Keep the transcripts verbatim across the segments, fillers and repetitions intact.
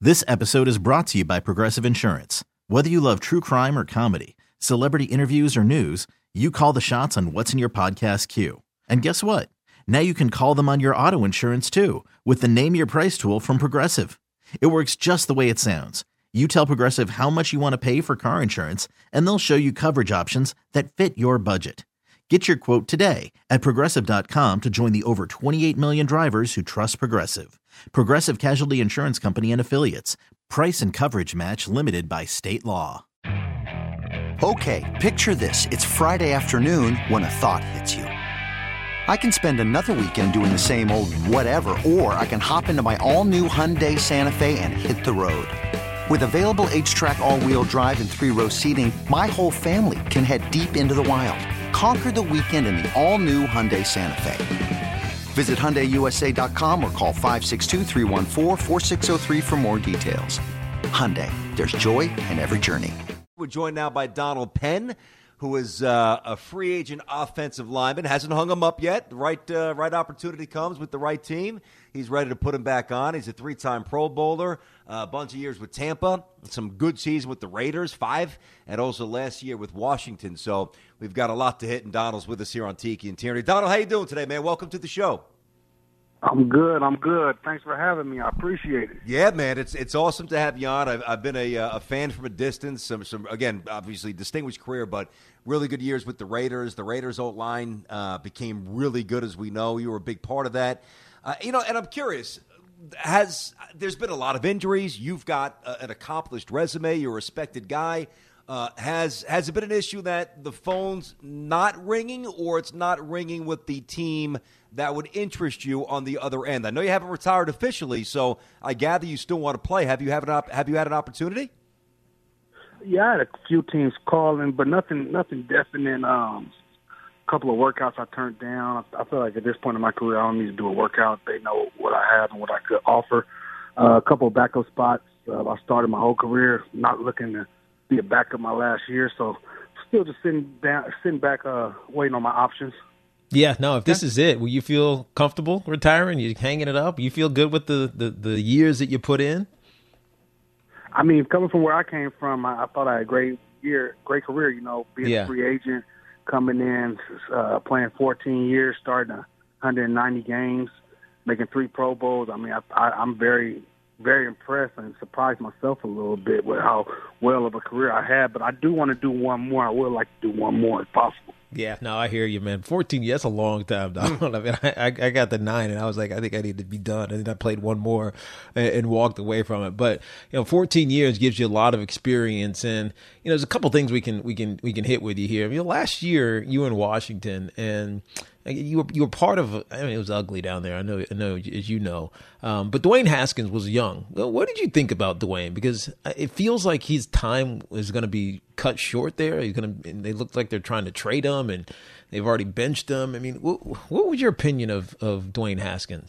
This episode is brought to you by Progressive Insurance. Whether you love true crime or comedy, celebrity interviews or news, you call the shots on what's in your podcast queue. And guess what? Now you can call them on your auto insurance too with the Name Your Price tool from Progressive. It works just the way it sounds. You tell Progressive how much you want to pay for car insurance, and they'll show you coverage options that fit your budget. Get your quote today at Progressive dot com to join the over twenty-eight million drivers who trust Progressive. Progressive Casualty Insurance Company and Affiliates. Price and coverage match limited by state law. Okay, picture this. It's Friday afternoon when a thought hits you. I can spend another weekend doing the same old whatever, or I can hop into my all-new Hyundai Santa Fe and hit the road. With available H-Track all-wheel drive and three-row seating, my whole family can head deep into the wild. Conquer the weekend in the all-new Hyundai Santa Fe. Visit Hyundai U S A dot com or call five six two, three one four, four six zero three for more details. Hyundai, there's joy in every journey. We're joined now by Donald Penn, who is uh, a free agent offensive lineman. Hasn't hung him up yet. The right, uh, right opportunity comes with the right team. He's ready to put him back on. He's a three-time Pro Bowler, uh, a bunch of years with Tampa, some good season with the Raiders, five, and also last year with Washington. So we've got a lot to hit, and Donald's with us here on Tiki and Tierney. Donald, how you doing today, man? Welcome to the show. I'm good. I'm good. Thanks for having me. I appreciate it. Yeah, man, it's it's awesome to have you on. I've, I've been a, a fan from a distance. Some, some again, obviously distinguished career, but really good years with the Raiders. The Raiders' O-line uh, became really good, as we know. You were a big part of that. Uh, you know, and I'm curious, has there's been a lot of injuries. You've got a, an accomplished resume. You're a respected guy. Uh, has has it been an issue that the phone's not ringing, or it's not ringing with the team that would interest you on the other end? I know you haven't retired officially, so I gather you still want to play. Have you have an op- have you had an opportunity? Yeah, I had a few teams calling, but nothing nothing definite. Um, a couple of workouts I turned down. I, I feel like at this point in my career, I don't need to do a workout. They know what I have and what I could offer. Uh, a couple of backup spots. Uh, I started my whole career not looking to be a backup my last year, so still just sitting down, sitting back, uh, waiting on my options. Yeah, no, if this is it, will you feel comfortable retiring? You hanging it up? You feel good with the, the, the years that you put in? I mean, coming from where I came from, I, I thought I had a great year, great career, you know, being yeah. a free agent, coming in, uh, playing fourteen years, starting one hundred ninety games, making three Pro Bowls. I mean, I, I, I'm very, very impressed and surprised myself a little bit with how well of a career I had. But I do want to do one more. I would like to do one more if possible. Yeah, no, I hear you, man. fourteen years, that's a long time, Donald. I mean, I, I got the nine, and I was like, I think I need to be done. And then I played one more and, and walked away from it. But you know, fourteen years gives you a lot of experience, and you know, there's a couple things we can we can we can hit with you here. I mean, last year you were in Washington, and you were you were part of. I mean, it was ugly down there. I know, I know, as you know. Um, but Dwayne Haskins was young. Well, what did you think about Dwayne? Because it feels like his time is going to be cut short there. He's going to. They look like they're trying to trade him, and they've already benched him. I mean, what, what was your opinion of, of Dwayne Haskins?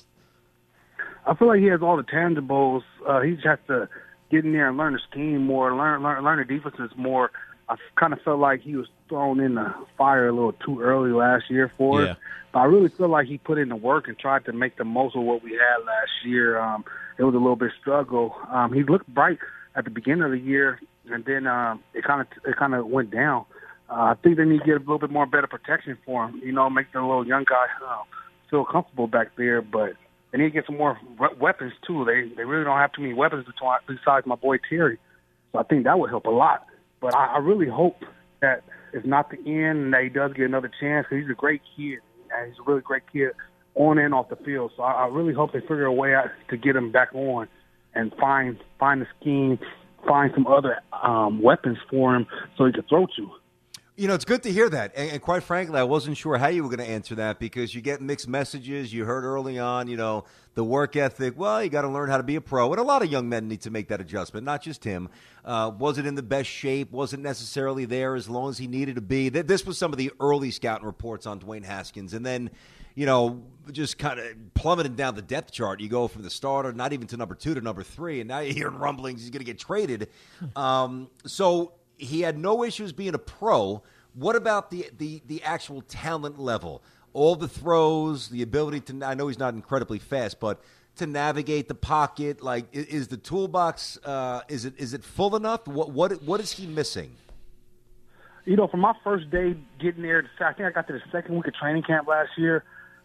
I feel like he has all the tangibles. Uh, he just has to get in there and learn the scheme more, learn learn, learn the defenses more. I kind of felt like he was thrown in the fire a little too early last year for yeah. us. But I really feel like he put in the work and tried to make the most of what we had last year. Um, it was a little bit struggle. Um, he looked bright at the beginning of the year, and then um, it kind of it kind of went down. Uh, I think they need to get a little bit more better protection for him. You know, make the little young guy uh, feel comfortable back there. But they need to get some more weapons too. They they really don't have too many weapons besides my boy Terry. So I think that would help a lot. But I, I really hope that it's not the end and that he does get another chance, because he's a great kid. And he's a really great kid on and off the field. So I, I really hope they figure a way out to get him back on and find find the scheme, find some other um, weapons for him so he can throw to. You know, it's good to hear that. And, and quite frankly, I wasn't sure how you were going to answer that, because you get mixed messages. You heard early on, you know, the work ethic. Well, you got to learn how to be a pro. And a lot of young men need to make that adjustment, not just him. Uh, wasn't in the best shape, wasn't necessarily there as long as he needed to be. This was some of the early scouting reports on Dwayne Haskins. And then, you know, just kind of plummeting down the depth chart. You go from the starter, not even to number two, to number three. And now you're hearing rumblings he's going to get traded. Um, so he had no issues being a pro. What about the, the, the actual talent level? All the throws, the ability to – I know he's not incredibly fast, but to navigate the pocket? Like, is, is the toolbox uh, is it is it full enough? What what what is he missing? You know, from my first day getting there, I think I got to the second week of training camp last year,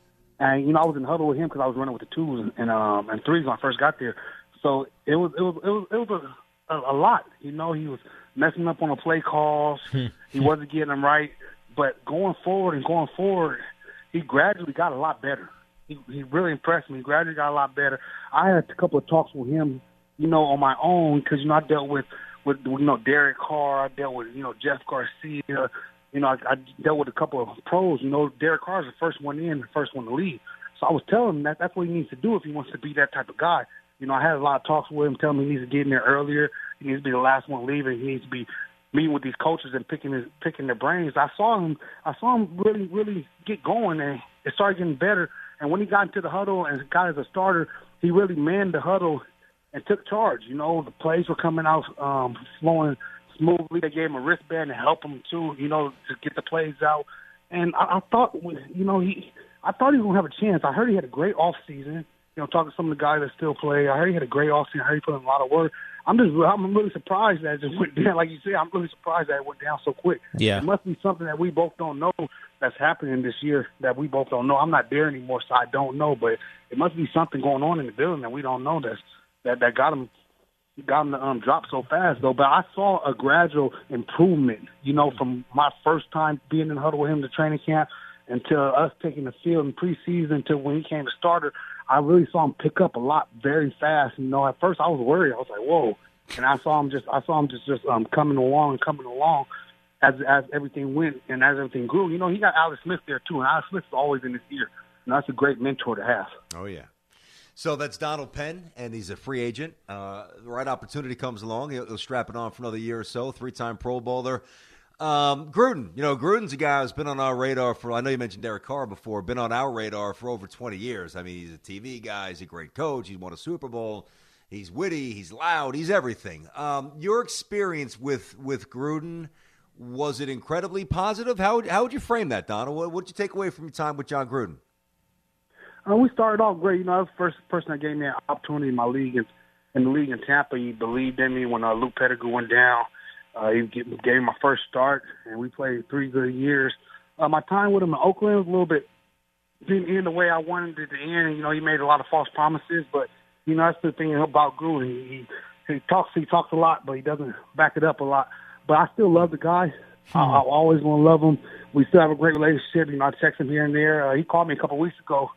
and you know I was in the huddle with him because I was running with the twos and, and um and threes when I first got there. So it was it was it was it was a, a, a lot. You know, he was messing up on the play calls. He wasn't getting them right. But going forward and going forward, he gradually got a lot better. He, he really impressed me. He gradually got a lot better. I had a couple of talks with him, you know, on my own because, you know, I dealt with, with you know, Derek Carr. I dealt with, you know, Jeff Garcia. You know, I, I dealt with a couple of pros. You know, Derek Carr's the first one in, the first one to leave. So I was telling him that that's what he needs to do if he wants to be that type of guy. You know, I had a lot of talks with him, telling me he needs to get in there earlier. He needs to be the last one leaving. He needs to be meeting with these coaches and picking his, picking their brains. I saw him. I saw him really, really get going, and it started getting better. And when he got into the huddle and got as a starter, he really manned the huddle and took charge. You know, the plays were coming out um, flowing smoothly. They gave him a wristband to help him too. You know, to get the plays out. And I, I thought, you know, he. I thought he was gonna have a chance. I heard he had a great off season. You know, talking to some of the guys that still play, I heard he had a great offseason. I heard he put in a lot of work. I'm just, I'm really surprised that it just went down. Like you said, I'm really surprised that it went down so quick. Yeah. It must be something that we both don't know that's happening this year that we both don't know. I'm not there anymore, so I don't know. But it must be something going on in the building that we don't know that's, that that got him got him to um, drop so fast, though. But I saw a gradual improvement, you know, from my first time being in the huddle with him to training camp until us taking the field in preseason until when he came to starter. I really saw him pick up a lot very fast. You know, at first I was worried. I was like, "Whoa!" And I saw him just, I saw him just, just um, coming along and coming along as as everything went and as everything grew. You know, he got Alex Smith there too, and Alex Smith is always in his ear. And that's a great mentor to have. Oh yeah. So that's Donald Penn, and he's a free agent. Uh, the right opportunity comes along, he'll, he'll strap it on for another year or so. Three-time Pro Bowler. Um, Gruden, you know, Gruden's a guy who's been on our radar for, I know you mentioned Derek Carr before, been on our radar for over twenty years. I mean, he's a T V guy, he's a great coach, he's won a Super Bowl, he's witty, he's loud, he's everything. Um, your experience with, with Gruden, was it incredibly positive? How, how would you frame that, Donald? What would you take away from your time with John Gruden? Uh, we started off great. You know, I was the first person that gave me an opportunity in my league, in, in the league in Tampa. He believed in me when uh, Luke Pettigrew went down. Uh, he gave me my first start, and we played three good years. Uh, my time with him in Oakland was a little bit didn't end the way I wanted it to end. You know, he made a lot of false promises, but you know that's the thing about Gruden. He, he he talks he talks a lot, but he doesn't back it up a lot. But I still love the guy. Hmm. I, I always want to love him. We still have a great relationship. You know, I text him here and there. Uh, he called me a couple of weeks ago,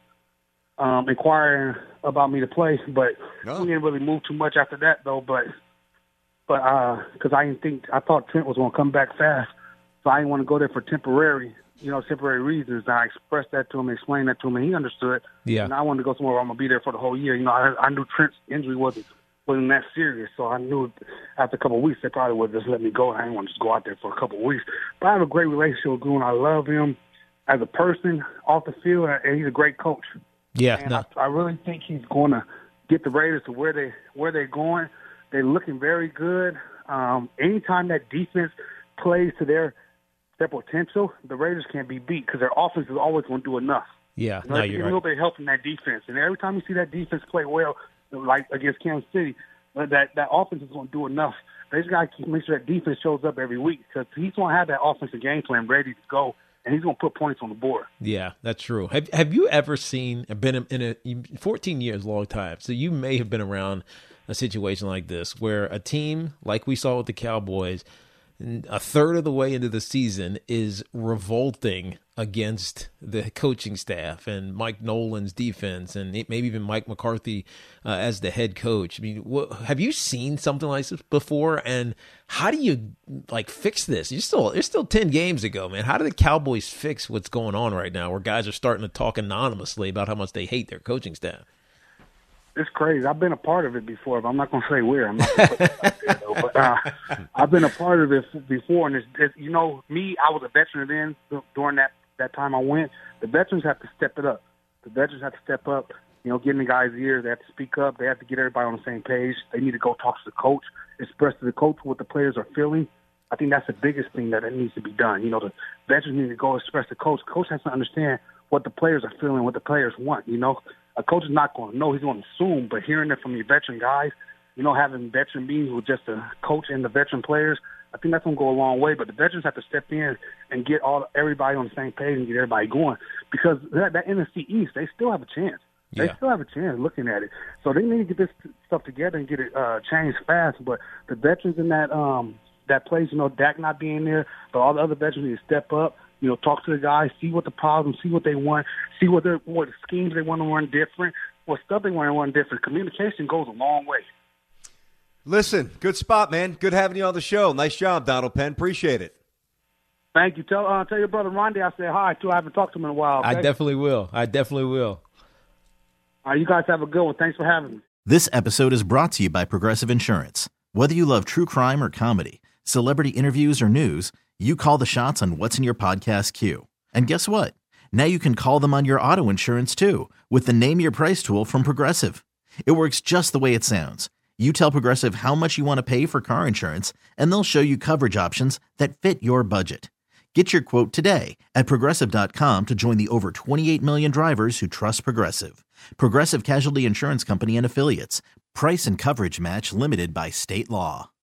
um, inquiring about me to play, but no. we didn't really move too much after that, though. But But because uh, I didn't think I thought Trent was going to come back fast, so I didn't want to go there for temporary, you know, temporary reasons. And I expressed that to him, explained that to him, and he understood. Yeah. And I wanted to go somewhere where I'm going to be there for the whole year. You know, I, I knew Trent's injury wasn't wasn't that serious, so I knew after a couple of weeks they probably would just let me go. I didn't want to just go out there for a couple of weeks. But I have a great relationship with Gruden. I love him as a person off the field, and he's a great coach. Yeah. And No. I, I really think he's going to get the Raiders to where they where they're going. They're looking very good. Um, anytime that defense plays to their their potential, the Raiders can't be beat because their offense is always going to do enough. Yeah, you know, no, they you're get right. a little bit of help from that defense, and every time you see that defense play well, like against Kansas City, that that offense is going to do enough. They just got to make sure that defense shows up every week because he's going to have that offensive game plan ready to go, and he's going to put points on the board. Yeah, that's true. Have Have you ever seen been in a fourteen years, long time? So you may have been around a situation like this where a team like we saw with the Cowboys, a third of the way into the season is revolting against the coaching staff and Mike Nolan's defense and maybe even Mike McCarthy uh, as the head coach. I mean, what, have you seen something like this before? And how do you like fix this? You still it's still ten games ago, man. How do the Cowboys fix what's going on right now, where guys are starting to talk anonymously about how much they hate their coaching staff? It's crazy. I've been a part of it before, but I'm not going to say where. I'm not going to put that out there, though. But uh, I've been a part of it before, and it's, it's, you know, me, I was a veteran then during that, that time I went. The veterans have to step it up. The veterans have to step up, you know, get in the guys' ears. They have to speak up. They have to get everybody on the same page. They need to go talk to the coach, express to the coach what the players are feeling. I think that's the biggest thing that needs to be done. You know, the veterans need to go express to the coach. Coach has to understand what the players are feeling, what the players want, you know. a coach is not going to know. He's going to assume, but hearing it from your veteran guys, you know, having veteran meetings with just the coach and the veteran players, I think that's going to go a long way. But the veterans have to step in and get all everybody on the same page and get everybody going, because that, that N F C East, they still have a chance. They yeah. still have a chance looking at it. So they need to get this stuff together and get it uh, changed fast. But the veterans in that um, that place, you know, Dak not being there, but all the other veterans need to step up, you know, talk to the guys, see what the problems, see what they want, see what, what schemes they want to run different, what stuff they want to run different. Communication goes a long way. Listen, good spot, man. Good having you on the show. Nice job, Donald Penn. Appreciate it. Thank you. Tell uh, tell your brother Ronde I said hi, too. I haven't talked to him in a while. Okay? I definitely will. I definitely will. All right, you guys have a good one. Thanks for having me. This episode is brought to you by Progressive Insurance. Whether you love true crime or comedy, celebrity interviews or news, you call the shots on what's in your podcast queue. And guess what? Now you can call them on your auto insurance too with the Name Your Price tool from Progressive. It works just the way it sounds. You tell Progressive how much you want to pay for car insurance, and they'll show you coverage options that fit your budget. Get your quote today at Progressive dot com to join the over twenty-eight million drivers who trust Progressive. Progressive Casualty Insurance Company and Affiliates. Price and coverage match limited by state law.